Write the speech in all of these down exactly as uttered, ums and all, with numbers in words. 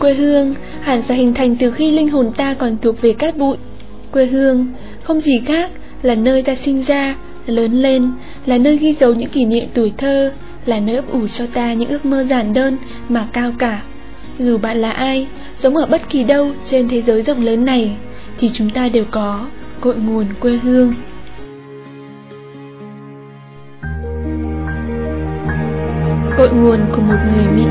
Quê hương hẳn phải hình thành từ khi linh hồn ta còn thuộc về cát bụi. Quê hương không gì khác là nơi ta sinh ra, lớn lên, là nơi ghi dấu những kỷ niệm tuổi thơ, là nơi ấp ủ cho ta những ước mơ giản đơn mà cao cả. Dù bạn là ai, sống ở bất kỳ đâu trên thế giới rộng lớn này, thì chúng ta đều có cội nguồn quê hương. Cội nguồn của một người Mỹ.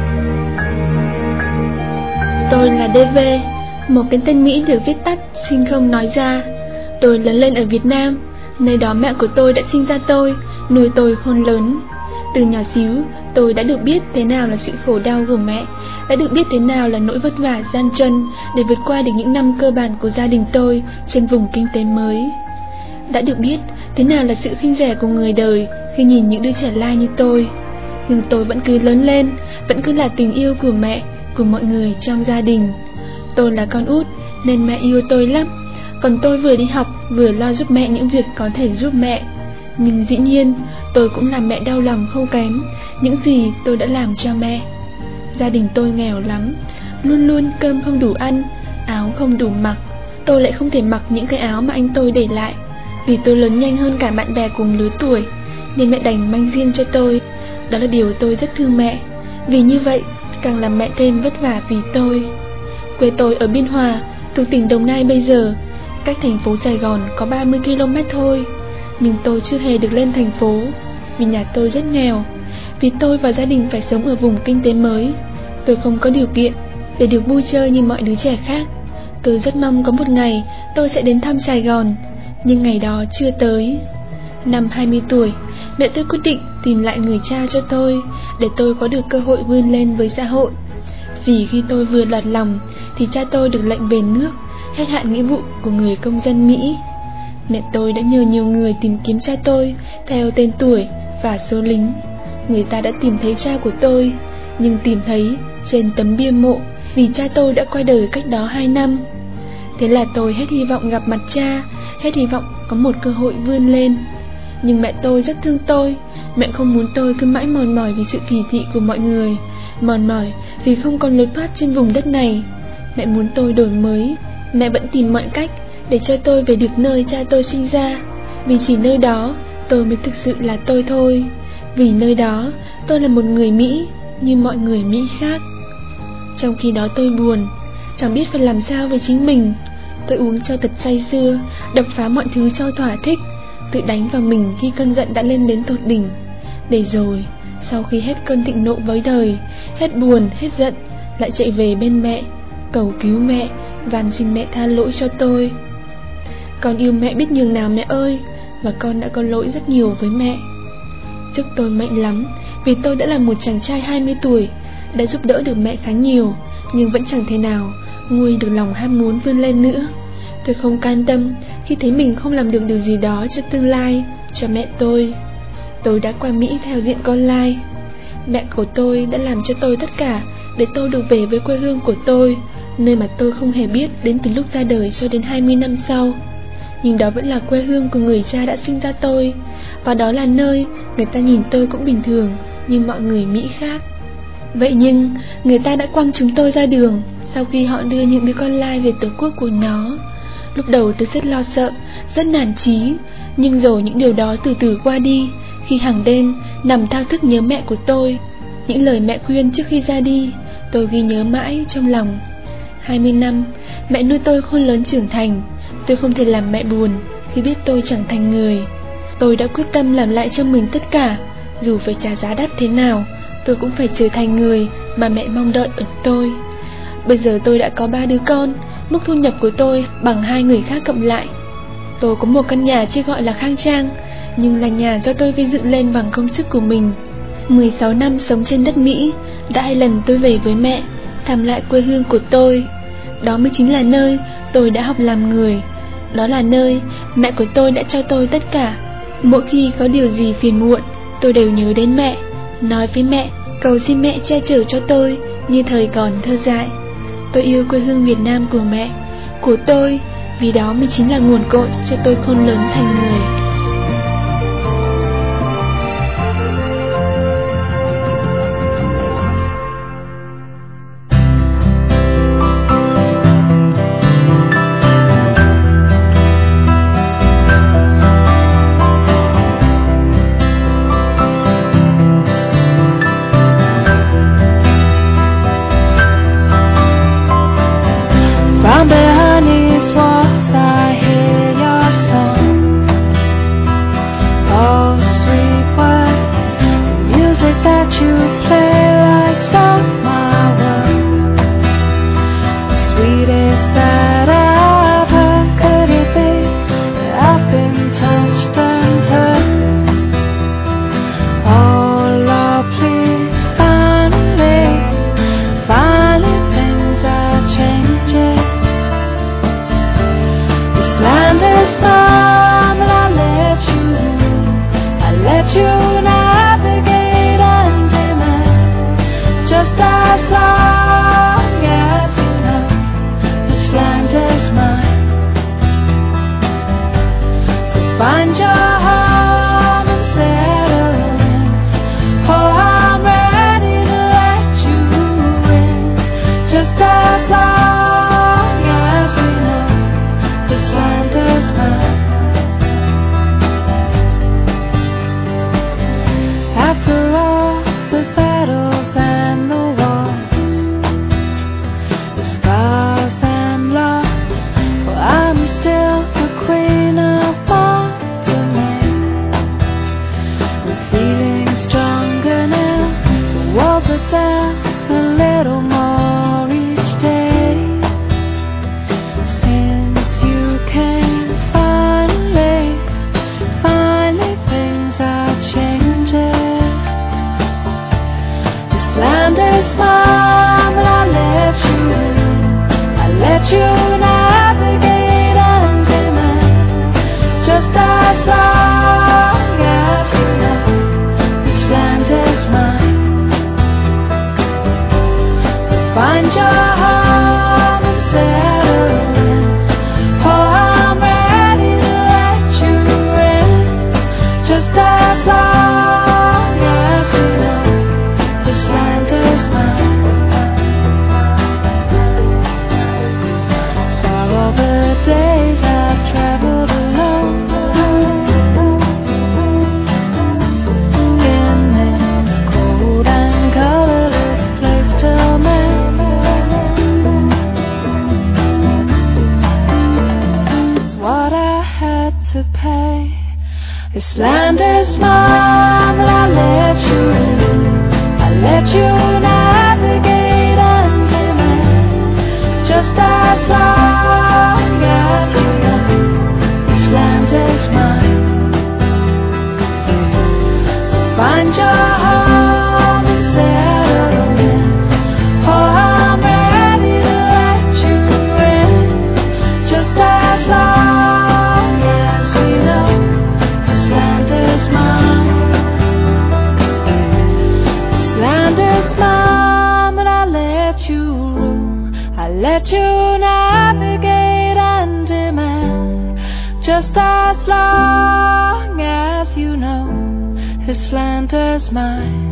Tôi là đê vê, một cái tên Mỹ được viết tắt xin không nói ra. Tôi lớn lên ở Việt Nam, nơi đó mẹ của tôi đã sinh ra tôi, nuôi tôi khôn lớn. Từ nhỏ xíu, tôi đã được biết thế nào là sự khổ đau của mẹ, đã được biết thế nào là nỗi vất vả gian truân để vượt qua được những năm cơ bản của gia đình tôi trên vùng kinh tế mới. Đã được biết thế nào là sự khinh rẻ của người đời khi nhìn những đứa trẻ lai như tôi. Nhưng tôi vẫn cứ lớn lên, vẫn cứ là tình yêu của mẹ, của mọi người trong gia đình. Tôi là con út nên mẹ yêu tôi lắm, còn tôi vừa đi học vừa lo giúp mẹ những việc có thể giúp mẹ. Nhưng dĩ nhiên tôi cũng làm mẹ đau lòng không kém những gì tôi đã làm cho mẹ. Gia đình tôi nghèo lắm, luôn luôn cơm không đủ ăn, áo không đủ mặc. Tôi lại không thể mặc những cái áo mà anh tôi để lại, vì tôi lớn nhanh hơn cả bạn bè cùng lứa tuổi, nên mẹ đành may riêng cho tôi. Đó là điều tôi rất thương mẹ, vì như vậy càng làm mẹ thêm vất vả vì tôi. Quê tôi ở Biên Hòa, thuộc tỉnh Đồng Nai bây giờ, cách thành phố Sài Gòn có ba mươi ki lô mét thôi. Nhưng tôi chưa hề được lên thành phố, vì nhà tôi rất nghèo. Vì tôi và gia đình phải sống ở vùng kinh tế mới, tôi không có điều kiện để được vui chơi như mọi đứa trẻ khác. Tôi rất mong có một ngày tôi sẽ đến thăm Sài Gòn, nhưng ngày đó chưa tới. Năm hai mươi tuổi, mẹ tôi quyết định tìm lại người cha cho tôi, để tôi có được cơ hội vươn lên với xã hội. Vì khi tôi vừa lọt lòng thì cha tôi được lệnh về nước, hết hạn nghĩa vụ của người công dân Mỹ. Mẹ tôi đã nhờ nhiều người tìm kiếm cha tôi theo tên tuổi và số lính. Người ta đã tìm thấy cha của tôi, nhưng tìm thấy trên tấm bia mộ, vì cha tôi đã qua đời cách đó hai năm. Thế là tôi hết hy vọng gặp mặt cha, hết hy vọng có một cơ hội vươn lên. Nhưng mẹ tôi rất thương tôi. Mẹ không muốn tôi cứ mãi mòn mỏi vì sự kỳ thị của mọi người, mòn mỏi vì không còn lối thoát trên vùng đất này. Mẹ muốn tôi đổi mới. Mẹ vẫn tìm mọi cách để cho tôi về được nơi cha tôi sinh ra, vì chỉ nơi đó tôi mới thực sự là tôi thôi. Vì nơi đó tôi là một người Mỹ như mọi người Mỹ khác. Trong khi đó tôi buồn, chẳng biết phải làm sao với chính mình. Tôi uống cho thật say sưa, đập phá mọi thứ cho thỏa thích, tự đánh vào mình khi cơn giận đã lên đến tột đỉnh. Để rồi, sau khi hết cơn thịnh nộ với đời, hết buồn, hết giận, lại chạy về bên mẹ, cầu cứu mẹ, van xin mẹ tha lỗi cho tôi. Con yêu mẹ biết nhường nào mẹ ơi, và con đã có lỗi rất nhiều với mẹ. Chúc tôi mạnh lắm, vì tôi đã là một chàng trai hai mươi tuổi, đã giúp đỡ được mẹ khá nhiều, nhưng vẫn chẳng thể nào nguôi được lòng ham muốn vươn lên nữa. Tôi không can tâm khi thấy mình không làm được điều gì đó cho tương lai, cho mẹ tôi. Tôi đã qua Mỹ theo diện con lai. Mẹ của tôi đã làm cho tôi tất cả để tôi được về với quê hương của tôi, nơi mà tôi không hề biết đến từ lúc ra đời cho đến hai mươi năm sau. Nhưng đó vẫn là quê hương của người cha đã sinh ra tôi, và đó là nơi người ta nhìn tôi cũng bình thường như mọi người Mỹ khác. Vậy nhưng người ta đã quăng chúng tôi ra đường sau khi họ đưa những đứa con lai về tổ quốc của nó. Lúc đầu tôi rất lo sợ, rất nản chí, nhưng rồi những điều đó từ từ qua đi khi hàng đêm nằm thao thức nhớ mẹ của tôi. Những lời mẹ khuyên trước khi ra đi tôi ghi nhớ mãi trong lòng. Hai mươi năm mẹ nuôi tôi khôn lớn trưởng thành. Tôi không thể làm mẹ buồn khi biết tôi chẳng thành người. Tôi đã quyết tâm làm lại cho mình tất cả, dù phải trả giá đắt thế nào, tôi cũng phải trở thành người mà mẹ mong đợi ở tôi. Bây giờ tôi đã có ba đứa con, mức thu nhập của tôi bằng hai người khác cộng lại. Tôi có một căn nhà chưa gọi là khang trang, nhưng là nhà do tôi gây dựng lên bằng công sức của mình. mười sáu năm sống trên đất Mỹ, đã hai lần tôi về với mẹ, thăm lại quê hương của tôi. Đó mới chính là nơi tôi đã học làm người. Đó là nơi mẹ của tôi đã cho tôi tất cả. Mỗi khi có điều gì phiền muộn, tôi đều nhớ đến mẹ, nói với mẹ, cầu xin mẹ che chở cho tôi như thời còn thơ dại. Tôi yêu quê hương Việt Nam của mẹ, của tôi, vì đó mới chính là nguồn cội cho tôi khôn lớn thành người. let you navigate until man, just as long as you know this land is mine. So find your home and settle in. Oh, I'm ready to let you in, just as long as you know this land is mine. For all the days I've traveled alone in this cold and colorless place till man, it's what I had to pay. This land is mine, and I let you in. I let you navigate until man, just as long as you know this land is mine. So find your home and settle in. Oh, I'm ready to let you in, just as long as we know this land is mine. This land is mine, and I let you rule. I let you navigate until man, just as long as you know this land is mine.